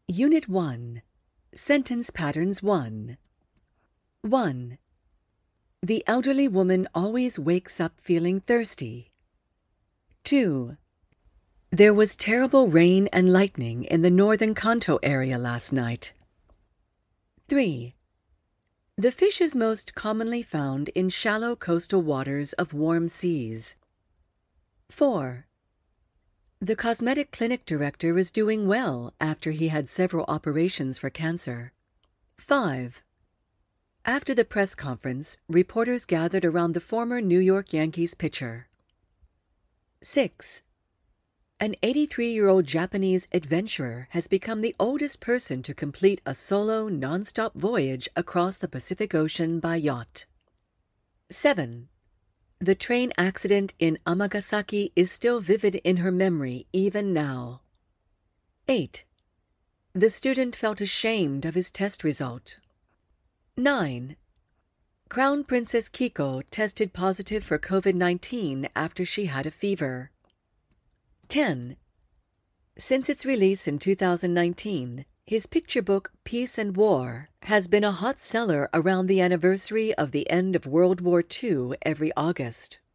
Unit 1. Sentence Patterns 1. 1. The elderly woman always wakes up feeling thirsty. 2. There was terrible rain and lightning in the northern Kanto area last night. 3. The fish is most commonly found in shallow coastal waters of warm seas. 4. The cosmetic clinic director is doing well after he had several operations for cancer. 5. After the press conference, reporters gathered around the former New York Yankees pitcher. 6. An 83-year-old Japanese adventurer has become the oldest person to complete a solo, non-stop voyage across the Pacific Ocean by yacht. 7. The train accident in Amagasaki is still vivid in her memory even now. 8. The student felt ashamed of his test result. 9. Crown Princess Kiko tested positive for COVID-19 after she had a fever. 10. Since its release in 2019, his picture book Peace and War has been a hot seller around the anniversary of the end of World War II every August.